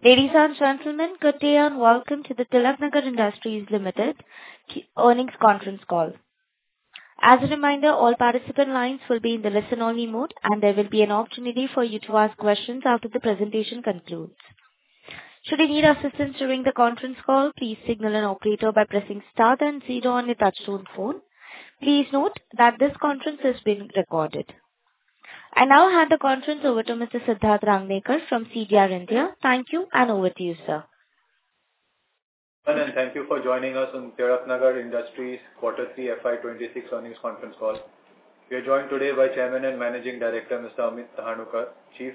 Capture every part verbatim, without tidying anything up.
Ladies and gentlemen, good day and welcome to the Tilaknagar Industries Limited earnings conference call. As a reminder, all participant lines will be in the listen-only mode, and there will be an opportunity for you to ask questions after the presentation concludes. Should you need assistance during the conference call, please signal an operator by pressing star then zero on your touchtone phone. Please note that this conference is being recorded. I now hand the conference over to Mister Siddharth Rangnekar from C D R India. Thank you, and over to you, sir. And thank you for joining us on Tilaknagar Industries Quarter three F Y twenty-six earnings conference call. We are joined today by Chairman and Managing Director, Mister Amit Dhanuka, Chief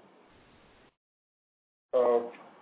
uh,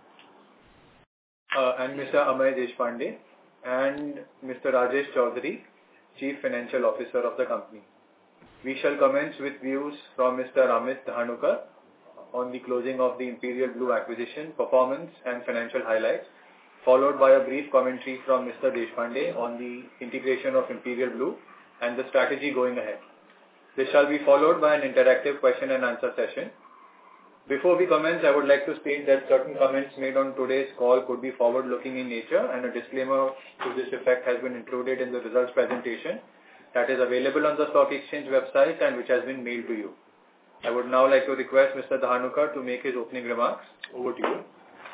uh, and Mister Amay Deshpande, and Mister Rajesh Chaudhary, Chief Financial Officer of the company. We shall commence with views from Mister Amit Dhanuka on the closing of the Imperial Blue acquisition, performance and financial highlights, followed by a brief commentary from Mister Deshpande on the integration of Imperial Blue and the strategy going ahead. This shall be followed by an interactive question and answer session. Before we commence, I would like to state that certain comments made on today's call could be forward-looking in nature, and a disclaimer to this effect has been included in the results presentation that is available on the stock exchange website and which has been mailed to you. I would now like to request Mister Dhanuka to make his opening remarks. Over to you.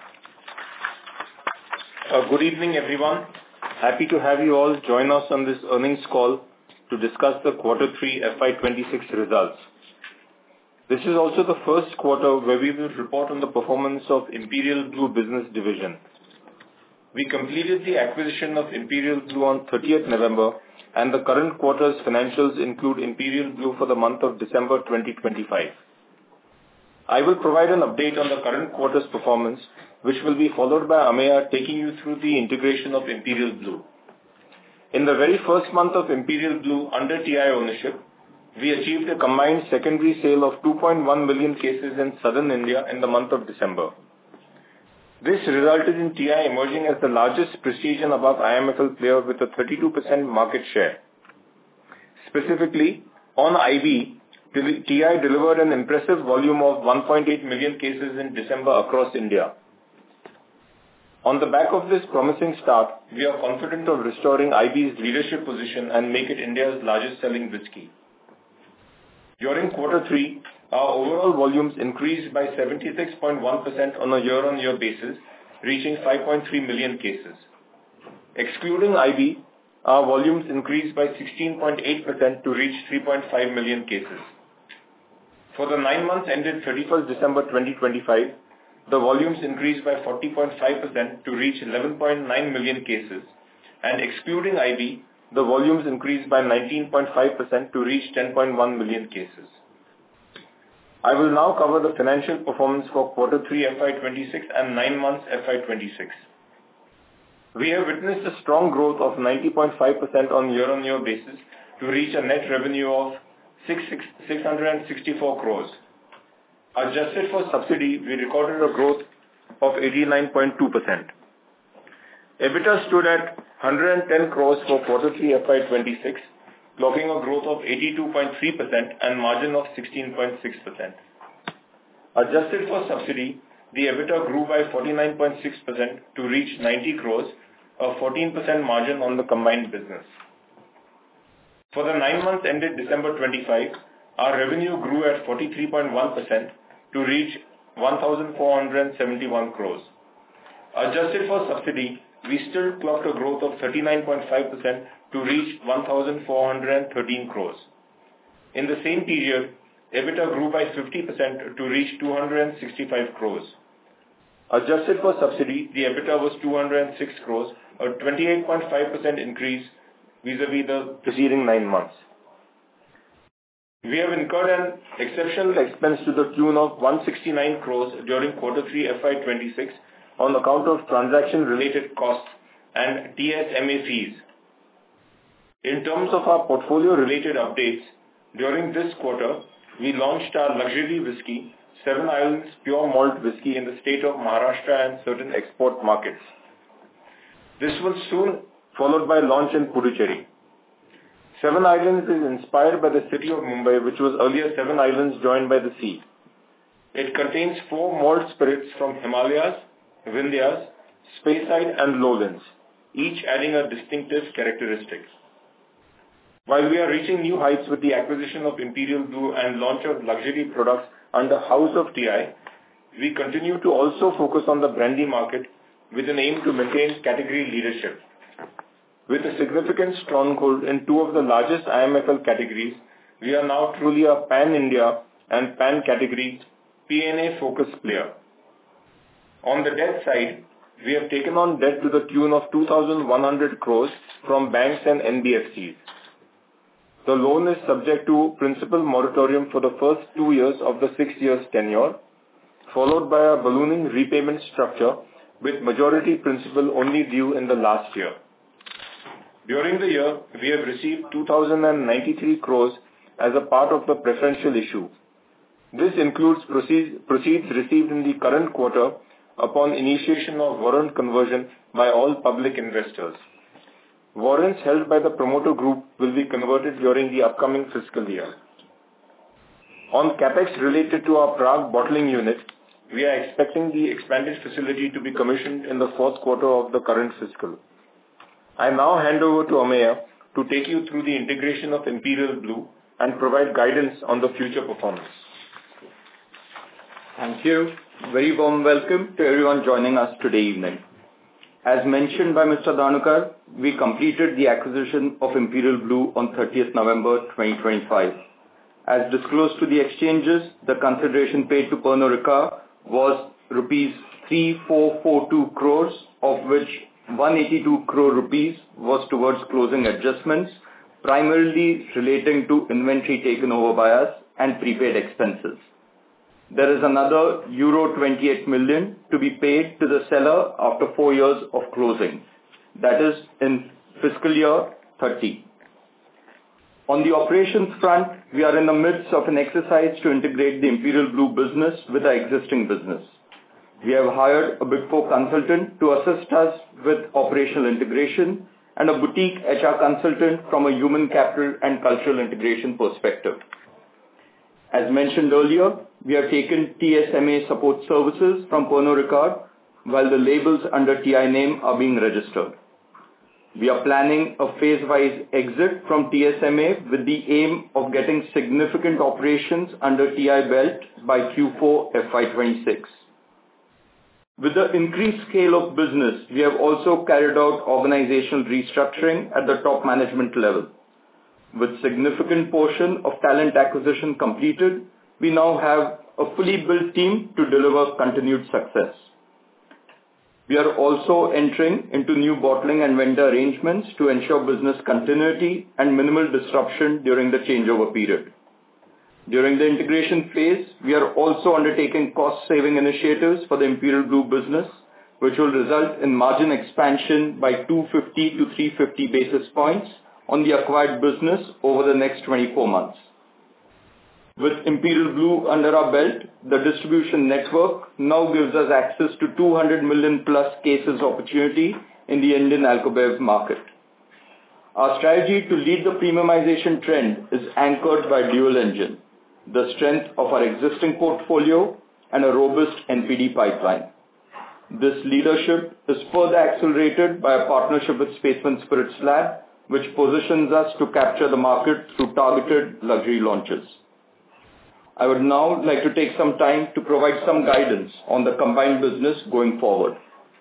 Uh, good evening, everyone. Happy to have you all join us on this earnings call to discuss the Quarter three F Y twenty-six results. This is also the first quarter where we will report on the performance of Imperial Blue Business Division. We completed the acquisition of Imperial Blue on thirtieth November, and the current quarter's financials include Imperial Blue for the month of December twenty twenty-five. I will provide an update on the current quarter's performance, which will be followed by Amaya taking you through the integration of Imperial Blue. In the very first month of Imperial Blue under T I ownership, we achieved a combined secondary sale of two point one million cases in southern India in the month of December. This resulted in T I emerging as the largest prestige and above I M F L player with a thirty-two percent market share. Specifically, on I B, T I delivered an impressive volume of one point eight million cases in December across India. On the back of this promising start, we are confident of restoring I B's leadership position and make it India's largest selling whisky. During Quarter three, our overall volumes increased by seventy-six point one percent on a year-on-year basis, reaching five point three million cases. Excluding I B, our volumes increased by sixteen point eight percent to reach three point five million cases. For the nine months ended thirty-first December twenty twenty-five, the volumes increased by forty point five percent to reach eleven point nine million cases, and excluding I B, the volumes increased by nineteen point five percent to reach ten point one million cases. I will now cover the financial performance for Quarter three F Y twenty-six and nine months F Y twenty-six. We have witnessed a strong growth of ninety point five percent on year-on-year basis to reach a net revenue of six hundred sixty-four crores. Adjusted for subsidy, we recorded a growth of eighty-nine point two percent. EBITDA stood at one hundred ten crores for Quarter three F Y twenty-six, logging a growth of eighty-two point three percent and margin of sixteen point six percent. Adjusted for subsidy, the EBITDA grew by forty-nine point six percent to reach ninety crores, a fourteen percent margin on the combined business. For the nine months ended December twenty-five, our revenue grew at forty-three point one percent to reach one thousand four hundred seventy-one crores. Adjusted for subsidy, we still clocked a growth of thirty-nine point five percent to reach one thousand four hundred thirteen crores. In the same period, EBITDA grew by fifty percent to reach two hundred sixty-five crores. Adjusted for subsidy, the EBITDA was two hundred six crores, a twenty-eight point five percent increase vis-a-vis the preceding nine months. We have incurred an exceptional expense to the tune of one hundred sixty-nine crores during Quarter three F Y twenty-six on account of transaction-related costs and T S M A fees. In terms of our portfolio-related updates, during this quarter, we launched our luxury whisky, Seven Islands Pure Malt Whisky in the state of Maharashtra and certain export markets. This was soon followed by launch in Puducherry. Seven Islands is inspired by the city of Mumbai, which was earlier Seven Islands joined by the sea. It contains four malt spirits from Himalayas, Vindhyas, Speyside and Lowlands, each adding a distinctive characteristic. While we are reaching new heights with the acquisition of Imperial Blue and launch of luxury products under House of T I, we continue to also focus on the brandy market with an aim to maintain category leadership. With a significant stronghold in two of the largest I M F L categories, we are now truly a pan-India and pan-category P N A-focused player. On the debt side, we have taken on debt to the tune of two thousand one hundred crores from banks and N B F Cs. The loan is subject to principal moratorium for the first two years of the six years tenure, followed by a ballooning repayment structure with majority principal only due in the last year. During the year, we have received two thousand ninety-three crores as a part of the preferential issue. This includes proceeds, proceeds received in the current quarter upon initiation of warrant conversion by all public investors. Warrants held by the promoter group will be converted during the upcoming fiscal year. On capex related to our Prague bottling unit, we are expecting the expanded facility to be commissioned in the fourth quarter of the current fiscal. I now hand over to Ameya to take you through the integration of Imperial Blue and provide guidance on the future performance. Thank you. Very warm welcome to everyone joining us today evening. As mentioned by Mister Dhanukar, we completed the acquisition of Imperial Blue on thirtieth November twenty twenty-five. As disclosed to the exchanges, the consideration paid to Pernod Ricard was rupees three thousand four hundred forty-two crores, of which one hundred eighty-two crore rupees was towards closing adjustments, primarily relating to inventory taken over by us and prepaid expenses. There is another euro twenty-eight million to be paid to the seller after four years of closing. That is in fiscal year thirty. On the operations front, we are in the midst of an exercise to integrate the Imperial Blue business with our existing business. We have hired a Big Four consultant to assist us with operational integration and a boutique H R consultant from a human capital and cultural integration perspective. As mentioned earlier, we have taken T S M A support services from Pernod Ricard while the labels under T I name are being registered. We are planning a phase-wise exit from T S M A with the aim of getting significant operations under T I belt by Q four F Y twenty-six. With the increased scale of business, we have also carried out organizational restructuring at the top management level. With significant portion of talent acquisition completed, we now have a fully built team to deliver continued success. We are also entering into new bottling and vendor arrangements to ensure business continuity and minimal disruption during the changeover period. During the integration phase, we are also undertaking cost-saving initiatives for the Imperial Blue business, which will result in margin expansion by two hundred fifty to three hundred fifty basis points on the acquired business over the next twenty-four months. With Imperial Blue under our belt, the distribution network now gives us access to two hundred million plus cases opportunity in the Indian alcobev market. Our strategy to lead the premiumization trend is anchored by dual engine, the strength of our existing portfolio and a robust N P D pipeline. This leadership is further accelerated by a partnership with Spaceman Spirits Lab, which positions us to capture the market through targeted luxury launches. I would now like to take some time to provide some guidance on the combined business going forward.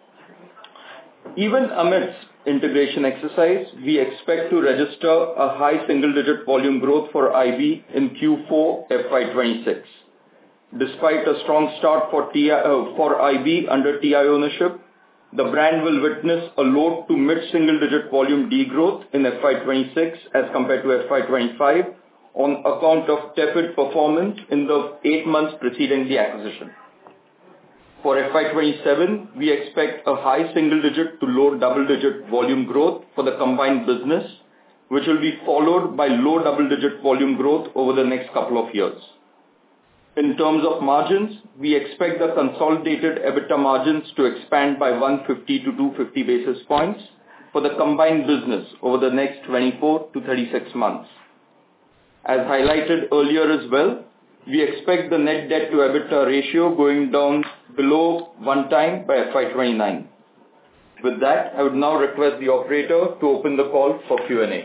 Even amidst integration exercise, we expect to register a high single-digit volume growth for I B in Q four F Y twenty-six. Despite a strong start for, T I, uh, for I B under T I ownership, the brand will witness a low to mid-single-digit volume degrowth in F Y twenty-six as compared to F Y twenty-five on account of tepid performance in the eight months preceding the acquisition. For F Y twenty-seven, we expect a high single-digit to low double-digit volume growth for the combined business, which will be followed by low double-digit volume growth over the next couple of years. In terms of margins, we expect the consolidated EBITDA margins to expand by one hundred fifty to two hundred fifty basis points for the combined business over the next twenty-four to thirty-six months. As highlighted earlier as well, we expect the net debt to EBITDA ratio going down below one time by F Y twenty-nine. With that, I would now request the operator to open the call for Q and A.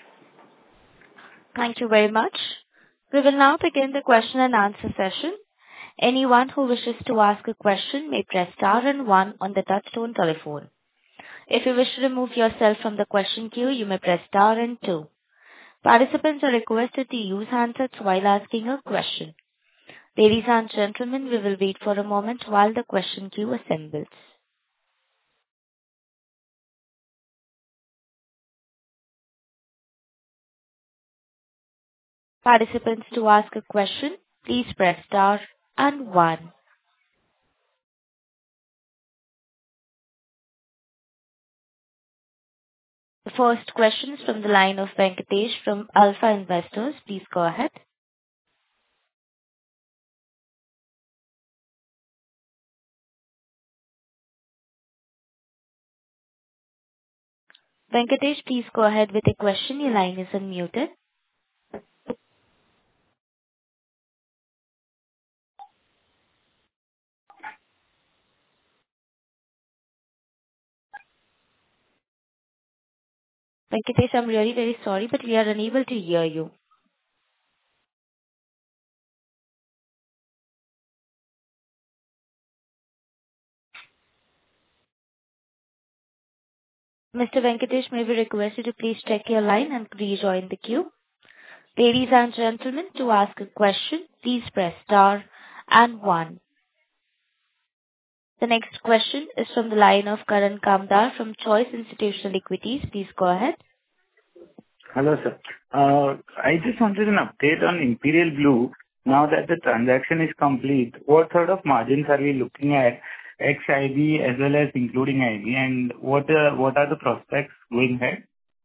Thank you very much. We will now begin the question and answer session. Anyone who wishes to ask a question may press star and one on the touchtone telephone. If you wish to remove yourself from the question queue, you may press star and two. Participants are requested to use handsets while asking a question. Ladies and gentlemen, we will wait for a moment while the question queue assembles. Participants, to ask a question, please press star and one. The first question is from the line of Venkatesh from Alpha Investors. Please go ahead. Venkatesh, please go ahead with the question. Your line is unmuted. Venkatesh, I'm really very sorry, but we are unable to hear you. Mister Venkatesh, may we request you to please check your line and rejoin the queue. Ladies and gentlemen, to ask a question, please press star and one. The next question is from the line of Karan Kamdar from Choice Institutional Equities. Please go ahead. Hello, sir. Uh, I just wanted an update on Imperial Blue. Now that the transaction is complete, what sort of margins are we looking at, ex-I B as well as including I B, and what uh, what are the prospects going ahead?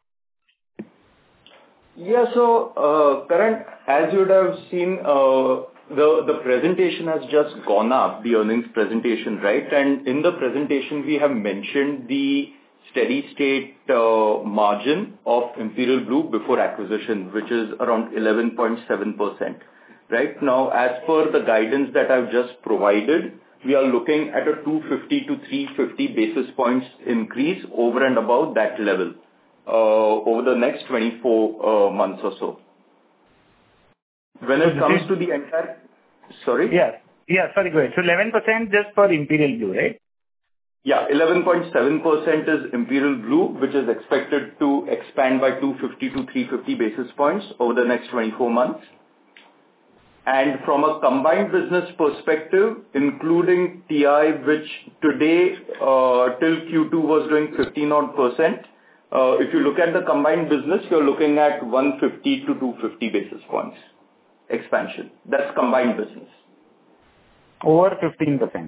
Yeah, so, uh, Karan, as you would have seen, uh, the, the presentation has just gone up, the earnings presentation, right? And in the presentation, we have mentioned the steady state uh, margin of Imperial Blue before acquisition, which is around eleven point seven percent. Right now, as per the guidance that I've just provided, we are looking at a two fifty to three fifty basis points increase over and above that level uh, over the next twenty-four uh, months or so. When it comes to the entire... Sorry? Yeah, yeah, sorry, go ahead. So eleven percent just for Imperial Blue, right? Yeah, eleven point seven percent is Imperial Blue, which is expected to expand by two fifty to three fifty basis points over the next twenty-four months. And from a combined business perspective, including T I, which today uh, till Q two was doing fifteen odd percent, uh, if you look at the combined business, you're looking at one fifty to two fifty basis points expansion. That's combined business. Over fifteen percent.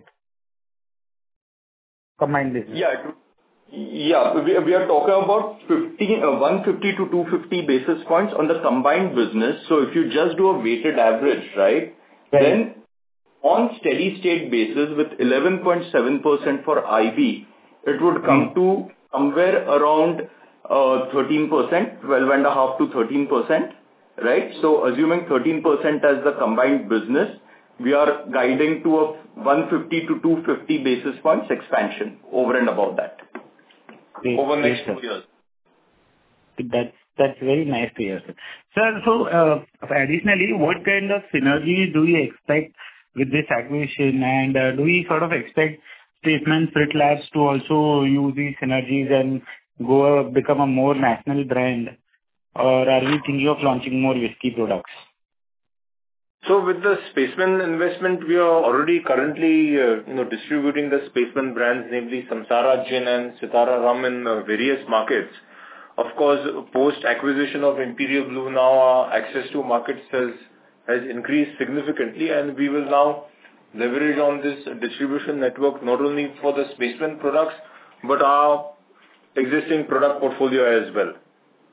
Combined business. Yeah, yeah. We, we are talking about fifty, uh, one fifty to two fifty basis points on the combined business. So if you just do a weighted average, right, right. then on steady state basis with eleven point seven percent for I B, it would come mm. to somewhere around uh, thirteen percent, twelve point five to thirteen percent, right? So assuming thirteen percent as the combined business, we are guiding to a one fifty to two fifty basis points expansion over and above that. Great. Over the next Great, two years. That's, that's very nice to hear, sir. Sir, so uh, additionally, what kind of synergy do we expect with this acquisition, and uh, do we sort of expect Spaceman Spirit Labs to also use these synergies and go uh, become a more national brand, or are we thinking of launching more whiskey products? So with the Spaceman investment, we are already currently, uh, you know, distributing the Spaceman brands, namely Samsara Gin and Sitara Rum in uh, various markets. Of course, post-acquisition of Imperial Blue, now our access to markets has, has increased significantly, and we will now leverage on this distribution network not only for the Spaceman products, but our existing product portfolio as well.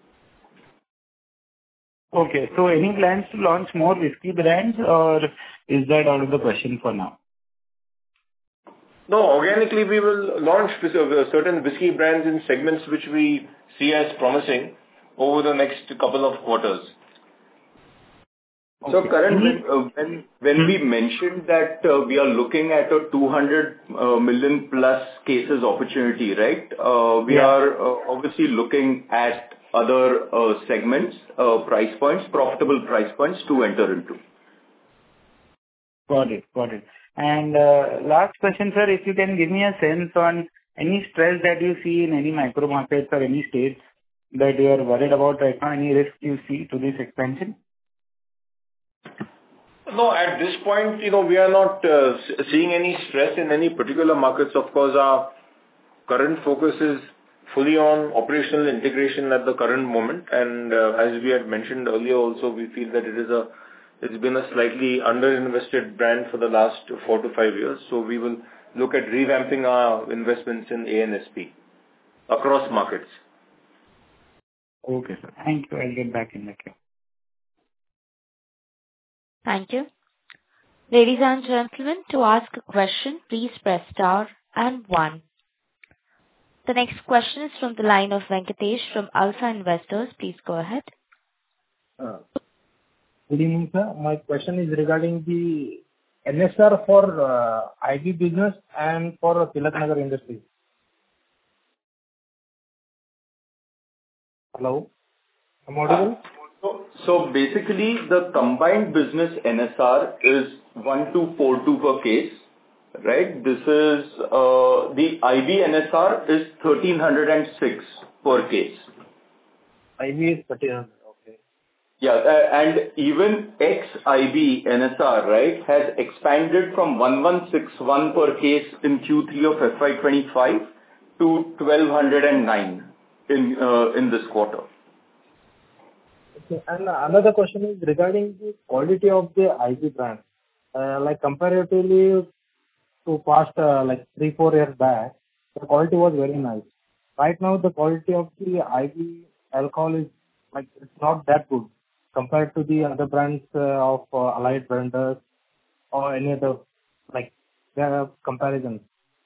Okay. So any plans to launch more whiskey brands, or is that out of the question for now? No, organically we will launch certain whiskey brands in segments which we see as promising over the next couple of quarters. So, Okay. Karan, Any- when uh, when when we mentioned that uh, we are looking at a two hundred uh, million plus cases opportunity, right? Uh, We Yeah. are uh, obviously looking at other uh, segments, uh, price points, profitable price points to enter into. Got it. Got it. And uh, last question, sir, if you can give me a sense on any stress that you see in any micro markets or any states that you are worried about right now, any risk you see to this expansion? No, at this point, you know, we are not uh, s- seeing any stress in any particular markets. Of course, our current focus is fully on operational integration at the current moment. And uh, as we had mentioned earlier also, we feel that it is a, it's been a slightly underinvested brand for the last four to five years. So we will look at revamping our investments in A N S P across markets. Okay, sir. Thank you. I'll get back in the queue. Thank you. Ladies and gentlemen, to ask a question, please press star and one. The next question is from the line of Venkatesh from Alpha Investors. Please go ahead. Uh, Good evening, sir. My question is regarding the N S R for uh, I B business and for Tilak Nagar Industries. Hello? Am I audible? So so basically, the combined business N S R is one two four two per case, right? This is uh, the I B N S R is one three zero six per case. I B is thirteen hundred. Okay. Yeah, uh, and even ex-I B N S R, right, has expanded from one one six one per case in Q three of F Y twenty-five to one two zero nine in uh, in this quarter. Okay. And another question is regarding the quality of the I B brand. Uh, like comparatively to past uh, like three, four years back, the quality was very nice. Right now, the quality of the I B alcohol is like it's not that good compared to the other brands uh, of uh, allied vendors or any other like there are comparisons.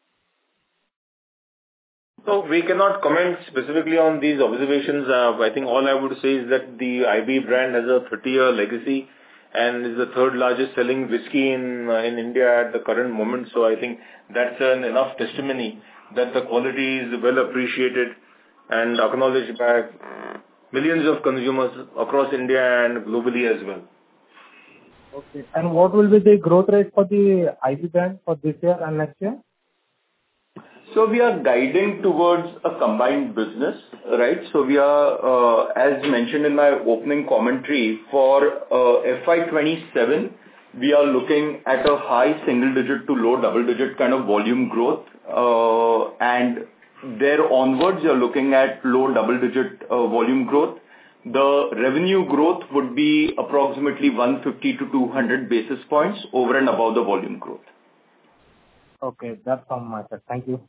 So we cannot comment specifically on these observations. Uh, I think all I would say is that the I B brand has a thirty-year legacy and is the third largest selling whiskey in uh, in India at the current moment. So I think that's an enough testimony that the quality is well appreciated and acknowledged by millions of consumers across India and globally as well. Okay. And what will be the growth rate for the I B brand for this year and next year? So we are guiding towards a combined business, right? So we are, uh, as mentioned in my opening commentary, for uh, F Y twenty-seven, we are looking at a high single-digit to low double-digit kind of volume growth. Uh, and there onwards, you're looking at low double-digit uh, volume growth. The revenue growth would be approximately one fifty to two hundred basis points over and above the volume growth. Okay, that's from my side. Thank you.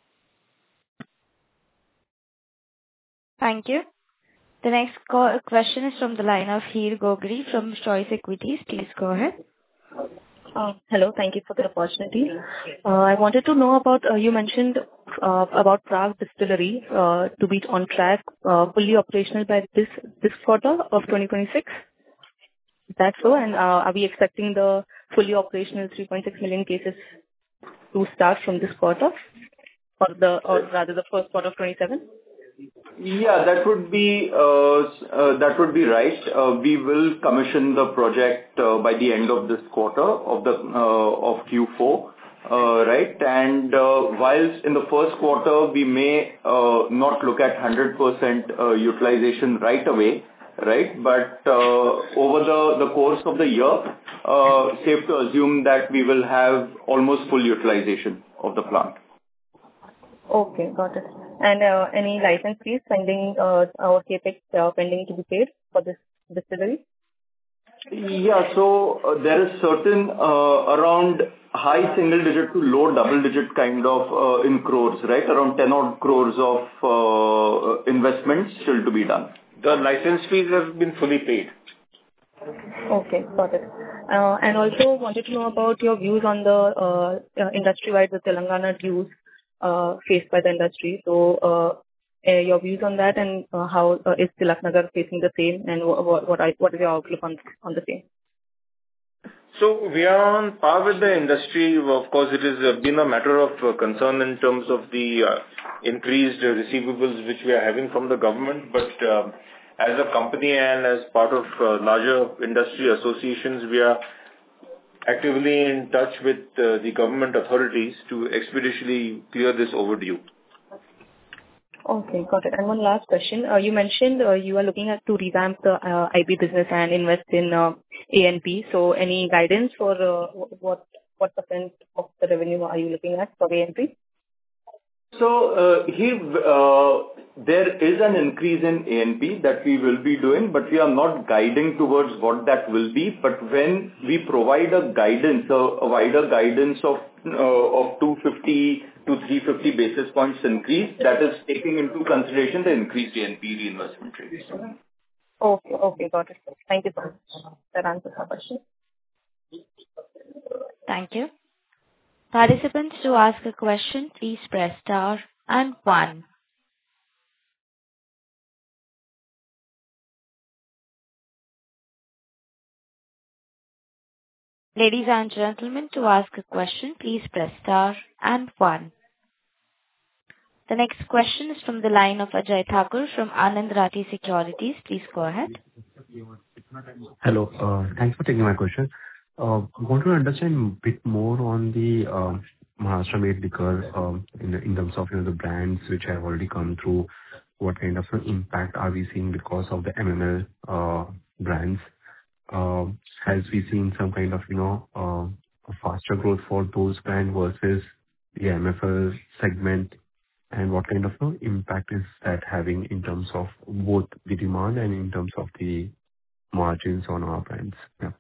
Thank you. The next co- question is from the line of Heer Gogri from Choice Equities. Please go ahead. Uh, Hello. Thank you for the opportunity. Uh, I wanted to know about, uh, you mentioned uh, about Prague Distillery uh, to be on track, uh, fully operational by this this quarter of twenty twenty-six. Is that so? And uh, are we expecting the fully operational three point six million cases to start from this quarter or the or rather the first quarter of twenty-seven? Yeah, that would be uh, uh, that would be right. Uh, we will commission the project uh, by the end of this quarter of the uh, of Q four, uh, right? And uh, whilst in the first quarter we may uh, not look at one hundred percent uh, utilization right away, right? But uh, over the the course of the year, uh, safe to assume that we will have almost full utilization of the plant. Okay, got it. And uh, any license fees pending uh, or CapEx uh, pending to be paid for this distillery? Yeah. So uh, there is certain uh, around high single digit to low double digit kind of uh, in crores, right? Around ten odd crores of uh, investments still to be done. The license fees have been fully paid. Okay, got it. Uh, And also wanted to know about your views on the uh, uh, industry-wide, the Telangana dues uh, faced by the industry. So, uh, uh, your views on that, and uh, how uh, is Tilak Nagar facing the same, and wha- wha- what are- what is your outlook on on the same? So we are on par with the industry. Of course, it has been a matter of concern in terms of the uh, increased receivables which we are having from the government. But uh, as a company and as part of uh, larger industry associations, we are actively in touch with uh, the government authorities to expeditiously clear this overdue. Okay, got it. And one last question. Uh, You mentioned uh, you are looking at to revamp the uh, I B business and invest in uh, A and P. So any guidance for uh, wh- what what percent of the revenue are you looking at for A and P? So, uh, here, uh, there is an increase in A and P that we will be doing, but we are not guiding towards what that will be. But when we provide a guidance, a a wider guidance of uh, of two hundred fifty to three hundred fifty basis points increase, that is taking into consideration the increased A and P reinvestment rates. Okay, okay, got it. Thank you so much. That answers my question. Thank you. Participants, to ask a question, please press star and one. Ladies and gentlemen, to ask a question, please press star and one. The next question is from the line of Ajay Thakur from Anand Rathi Securities. Please go ahead. Hello. uh, Thanks for taking my question. Uh, I want to understand a bit more on the uh, Maharashtra Made Liquor um, in the- in terms of, you know, the brands which have already come through. What kind of uh, impact are we seeing because of the M M L uh, brands? Um, Has we seen some kind of, you know, uh, a faster growth for those brands versus the M F L segment? And what kind of, you know, impact is that having in terms of both the demand and in terms of the margins on our brands? Yeah.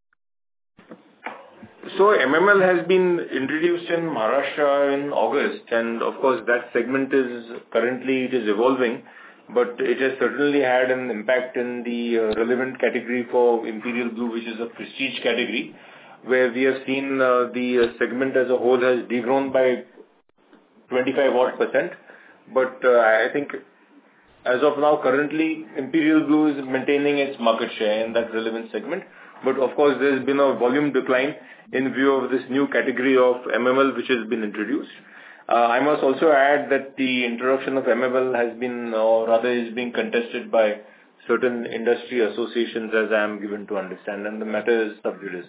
So M M L has been introduced in Maharashtra in August, and of course that segment is currently it is evolving, but it has certainly had an impact in the uh, relevant category for Imperial Blue, which is a prestige category, where we have seen uh, the uh, segment as a whole has degrown by twenty-five odd percent. But uh, I think as of now, currently Imperial Blue is maintaining its market share in that relevant segment. But of course, there's been a volume decline in view of this new category of M M L which has been introduced. Uh, I must also add that the introduction of M M L has been, or rather is being contested by certain industry associations, as I am given to understand, and the matter is sub judice.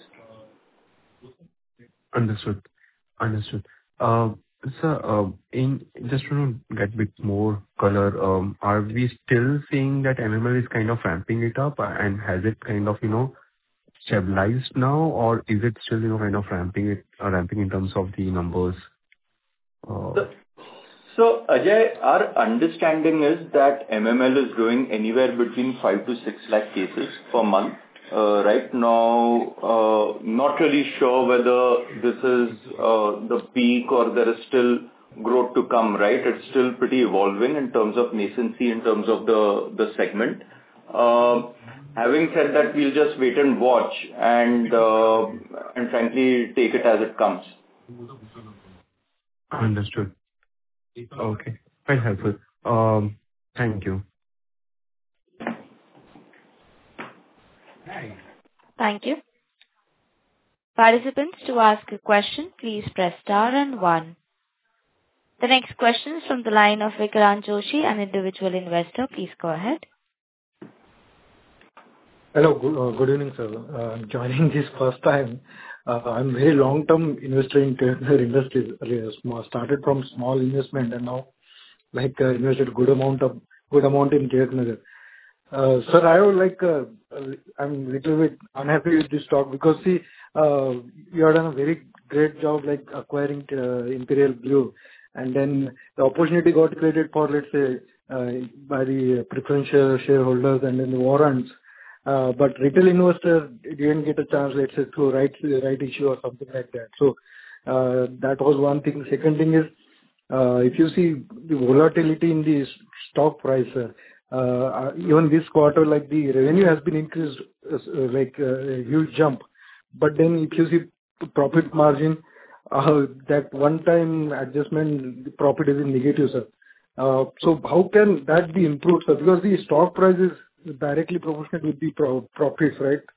Understood. Understood. Uh, Sir, uh, in just to get a bit more color, um, are we still seeing that M M L is kind of ramping it up, and has it kind of, you know, stabilized now, or is it still, you know, kind of ramping it, uh, ramping in terms of the numbers? Uh, So, so, Ajay, our understanding is that M M L is doing anywhere between five to six lakh cases per month. Uh, Right now, uh, not really sure whether this is uh, the peak or there is still growth to come, right? It's still pretty evolving in terms of nascency, in terms of the the segment. Um, Having said that, we'll just wait and watch and uh, and frankly take it as it comes. Understood. Okay. Very helpful. Um, Thank you. Thank you. Participants, to ask a question, please press star and one. The next question is from the line of Vikrant Joshi, an individual investor. Please go ahead. Hello. Good uh, good evening, sir. Uh, I'm joining this first time. Uh, I'm very long-term investor in Tiretnagar Industries. Really, small- Started from small investment and now, like, uh, invested good amount of good amount in Tiretnagar. Uh, Sir, I would like, uh, uh, I'm little bit unhappy with this talk because, see, uh, you have done a very great job, like acquiring uh, Imperial Blue, and then the opportunity got created for, let's say, uh, by the preferential shareholders and then the warrants. Uh, But retail investor didn't get a chance, let's say, through right right issue or something like that. So, uh, that was one thing. Second thing is, uh, if you see the volatility in the s- stock price, uh, uh, even this quarter, like the revenue has been increased, uh, like uh, a huge jump. But then if you see profit margin, uh, that one-time adjustment, the profit is in negative, sir. Uh, So how can that be improved, sir? Because the stock price is directly proportionate with the pro- profits, right?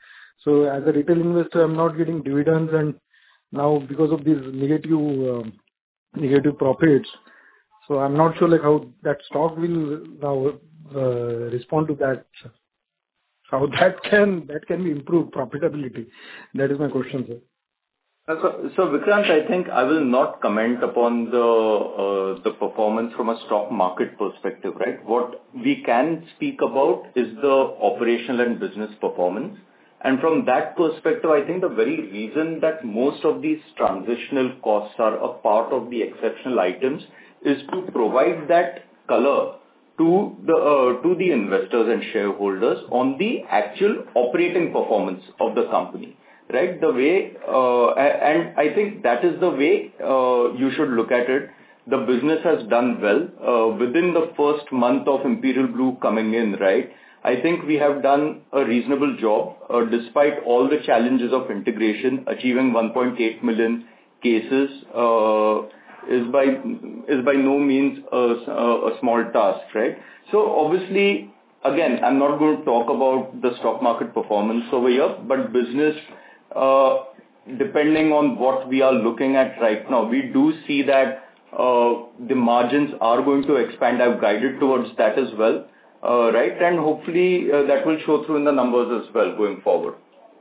So as a retail investor, I'm not getting dividends, and now because of these negative um, negative profits, so I'm not sure like how that stock will now uh, respond to that. How that can that can be improved profitability. That is my question, sir. Uh, So, so Vikrant, I think I will not comment upon the uh, the performance from a stock market perspective, right? What we can speak about is the operational and business performance. And from that perspective, I think the very reason that most of these transitional costs are a part of the exceptional items is to provide that color to the uh, to the investors and shareholders on the actual operating performance of the company. Right? The way, uh, and I think that is the way uh, you should look at it. The business has done well uh, within the first month of Imperial Blue coming in, right? I think we have done a reasonable job uh, despite all the challenges of integration. Achieving one point eight million cases uh, is by is by no means a, a small task, right? So obviously, again, I'm not going to talk about the stock market performance over here, but business. Uh, depending on what we are looking at right now, we do see that uh, the margins are going to expand. I've guided towards that as well, uh, right? And hopefully uh, that will show through in the numbers as well going forward.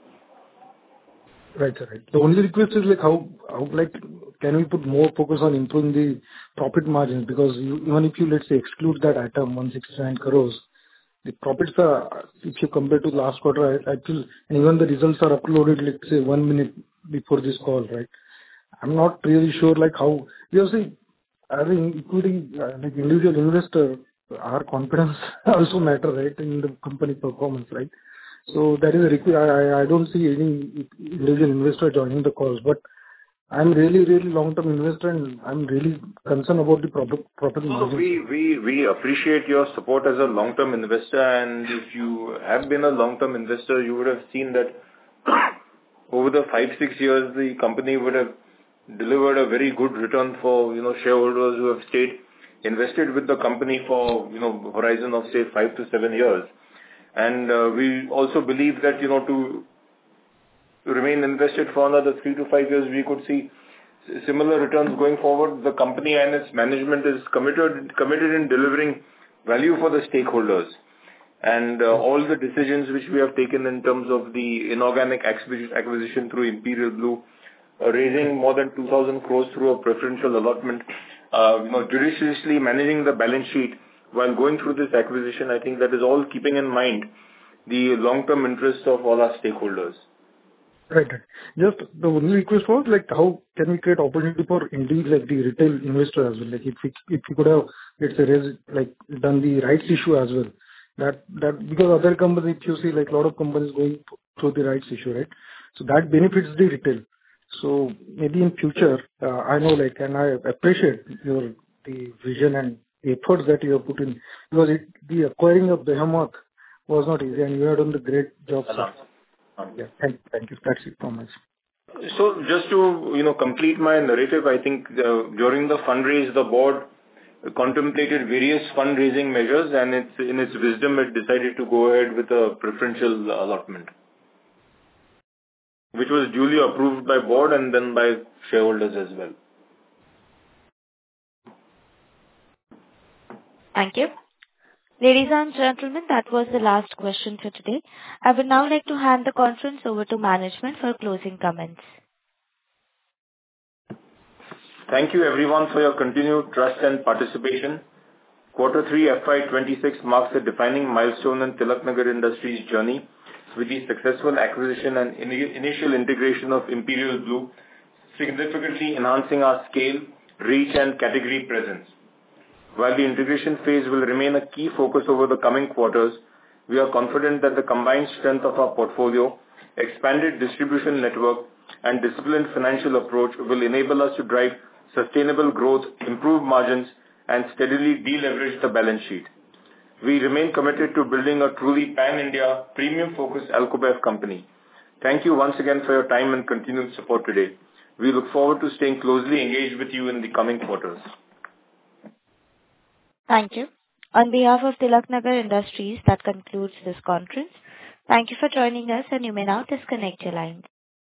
Right, sir. Right. The only request is like how, how like can we put more focus on improving the profit margins, because you, even if you let's say exclude that item one hundred sixty-nine crores. The profits are, if you compare to last quarter, I, I feel, and even the results are uploaded, let's say, one minute before this call, right? I'm not really sure, like, how, you see, I think, including, uh, like, individual investor, our confidence also matter, right, in the company performance, right? So that is a request. I, I I don't see any individual investor joining the calls, but I'm really, really long-term investor, and I'm really concerned about the profit, profit margins. We, we, we appreciate your support as a long-term investor, and if you have been a long-term investor, you would have seen that over the five, six years, the company would have delivered a very good return for, you know, shareholders who have stayed invested with the company for, you know, horizon of, say, five to seven years. And uh, we also believe that, you know, to remain invested for another three to five years, we could see similar returns going forward. The company and its management is committed committed in delivering value for the stakeholders. And uh, all the decisions which we have taken in terms of the inorganic acquisition through Imperial Blue, uh, raising more than two thousand crores through a preferential allotment, uh, you know, judiciously managing the balance sheet while going through this acquisition, I think that is all keeping in mind the long-term interests of all our stakeholders. Right. Right. Just the only request was like how can we create opportunity for indeed like the retail investor as well. Like if we if we could have let's say raised, like done the rights issue as well. That that because other companies, if you see like a lot of companies going through the rights issue, right? So that benefits the retail. So maybe in future, uh, I know like and I appreciate your the vision and the efforts that you have put in, because it, the acquiring of Behemoth was not easy, and you have done the great job, sir. Yeah, thank, thank you. That's it from us. So just to, you know, complete my narrative, I think uh, during the fundraise, the board contemplated various fundraising measures, and it's, in its wisdom, it decided to go ahead with a preferential allotment, which was duly approved by board and then by shareholders as well. Thank you. Ladies and gentlemen, that was the last question for today. I would now like to hand the conference over to management for closing comments. Thank you everyone for your continued trust and participation. Quarter three F Y twenty-six marks a defining milestone in Tilaknagar Industries' journey with the successful acquisition and in initial integration of Imperial Blue, significantly enhancing our scale, reach and category presence. While the integration phase will remain a key focus over the coming quarters, we are confident that the combined strength of our portfolio, expanded distribution network, and disciplined financial approach will enable us to drive sustainable growth, improve margins, and steadily deleverage the balance sheet. We remain committed to building a truly pan-India, premium-focused Alcobev company. Thank you once again for your time and continued support today. We look forward to staying closely engaged with you in the coming quarters. Thank you. On behalf of Tilaknagar Industries, that concludes this conference. Thank you for joining us, and you may now disconnect your lines.